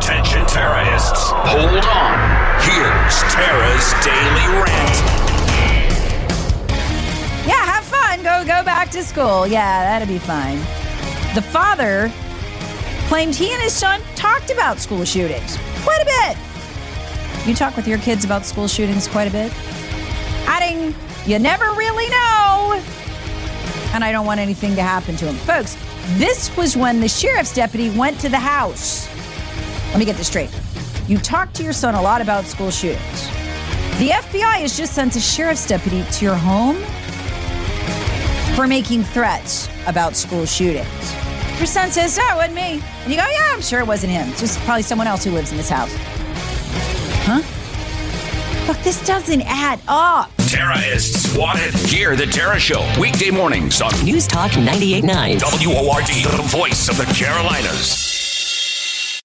Attention terrorists, hold on. Here's Tara's Daily Rant. Yeah, have fun. Go back to school. Yeah, that'd be fine. The father claimed he and his son talked about school shootings quite a bit. You talk with your kids about school shootings quite a bit? Adding, you never really know. And I don't want anything to happen to him. Folks, this was when the sheriff's deputy went to the house. Let me get this straight. You talk to your son a lot about school shootings. The FBI has just sent a sheriff's deputy to your home for making threats about school shootings. Your son says, "Oh, it wasn't me." And you go, "Yeah, I'm sure it wasn't him. It's just probably someone else who lives in this house." Huh? Look, this doesn't add up. Tara is swatted. Hear the Tara Show. Weekday mornings on News Talk 98.9. WORD, the voice of the Carolinas.